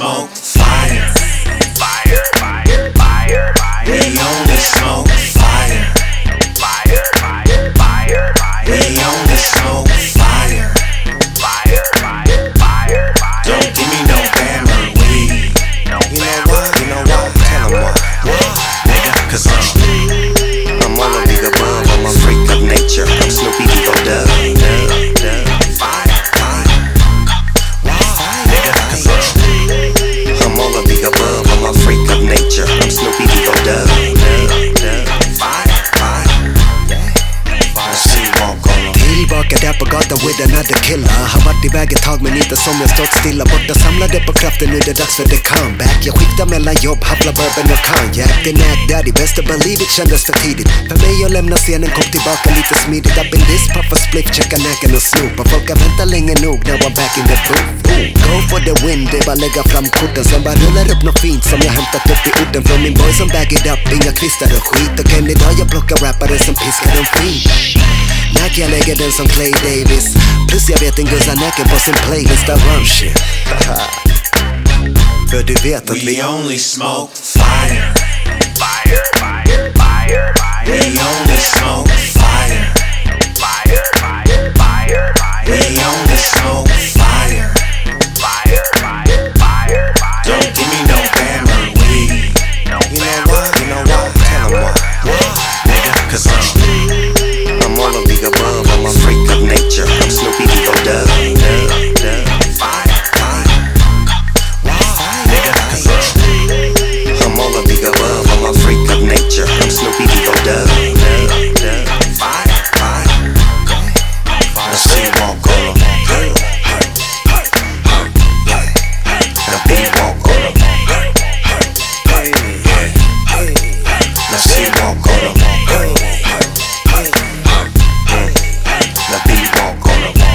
smoke fire. Fire, fire, fire, fire. We only smoke fire. Fire, fire, fire, fire. We only smoke fire. Fire, fire, fire, fire. Don't give me no Bama weed. You know why? You know why? Tell 'em why. Nigga, cause I'm all of the above. I'm a freak of nature. I'm Snoopy D-O-Dub. fire, fire. Nigga, cause I'm all of the above. I'm a freak of nature. I'm Snoopy D-O-Dub. fire, fire. I see you walk on them. Tillbaka där på gatan with another killer. Har varit iväg ett tag men inte som jag stått stilla. Borta samlade på kraften, nu är det dags för the comeback. Jag skiftar mellan jobb, havlar bourbon och cognac. The Knack Daddy, best to believe it, kändes för tidigt. För mig att lämna scenen, kom tillbaka lite smidigt. Up in this, puffa spliff, checka näken och snoopa. Folk har väntat länge nog, now I'm back in the booth. Go for the win, det är bara lägga fram korten. Sen bara rullar upp något fint som jag hämtat upp i orten. Från min boy som bag it up, inga kvistar och skit. Och än idag jag plockar rappare som piskar en fint. Nack, jag lägger den som Clay Davis. Plus jag vet en guzza nacken på sin playlist av rum shit. För du vet att We only smoke fire. Fire, fire, fire, fire. We only smoke fire. Fire, fire, fire, fire. We only smoke fire. Fire, fire, fire, fire. Don't give me no Bama weed. You know why? You know why? Tell 'em why. Nigga, cause I'm all of the above. I'm a freak of nature. I'm Snoopy D-O-Dub. fire, fire. Nigga, cause I'm all of the above. I'm a freak of nature. I'm Snoopy D-O-Dub. fire, fire. I see you walk on them. Now be walk on 'em. I see you walk on them. Now be walk on 'em.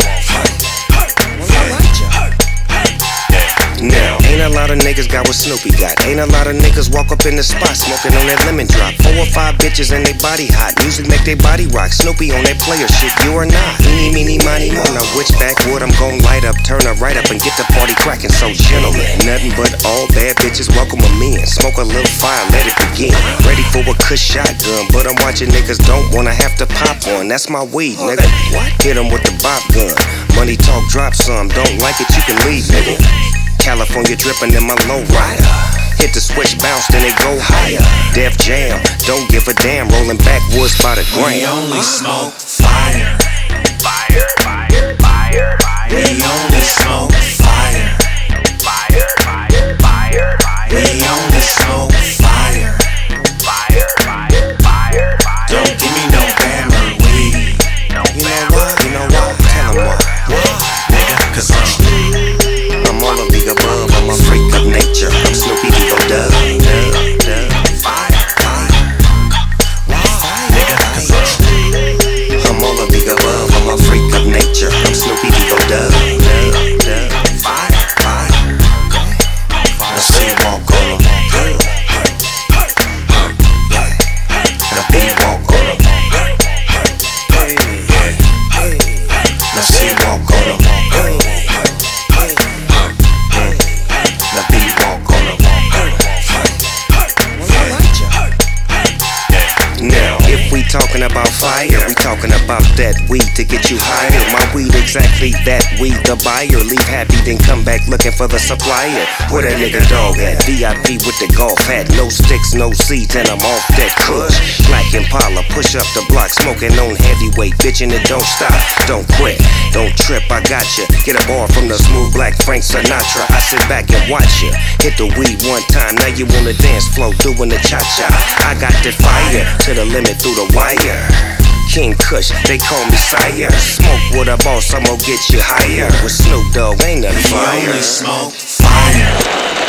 Now, ain't a lot of niggas got what Snoopy got. Ain't a lot of niggas walk up in the spot smoking on that lemon drop. 4 or 5 bitches and they body hot. Music make they body rock. Snoopy on that player shit, you are not. Eeny, meeny, miny, mo. Now which backwood I'm gon' light up, turn her right up and get the party cracking. So gentlemen, nothing but all bad bitches welcome them in. Smoke a little fire, let it begin. Ready for a cush shotgun, but I'm watching niggas don't wanna have to pop one. That's my weed, nigga. Hit 'em with the bop gun. Money talk, drop some. Don't like it, you can leave, nigga. California dripping in my low rider. Hit the switch, bounce, then they go higher. Def Jam, don't give a damn. Rolling backwoods by the We gram. only smoke fire. Fire, fire, fire, fire. We only smoke fire. Fire, fire, fire, fire. We only smoke fire. Fire, fire, fire, fire. Don't give me no Bama weed. You know why? You know why? Tell 'em why. Nigga, cause I'm all of the above. I'm a freak of nature. I'm Snoopy D-O-Dub. fire, fire. Nigga, cause I'm all of the above. I'm a freak of nature. I'm Snoopy D-O-Dub. fire, fire. I see you walk on them. Now be walk on 'em. I see you walk on them. Now be walk on 'em. Now, if we talking about fire, we talking about that weed to get you higher. My weed exactly that weed, the buyer. Leave happy, then come back looking for the supplier. Where that nigga dog at? VIP with the golf hat. No sticks, no seeds, and I'm off that kush. Black Impala, push up the block, smoking on heavyweight. Bitchin' it don't stop, don't quit, don't trip, I got ya. Get a bar from the smooth black Frank Sinatra. I sit back and watch ya. Hit the weed one time, now you on the dance floor doing the cha-cha. I got that fire to the limit through the wire. King Kush, they call me sire. Smoke with a boss, I'm gonna get you higher. With Snoop Dogg, ain't nothing We fire. only smoke fire.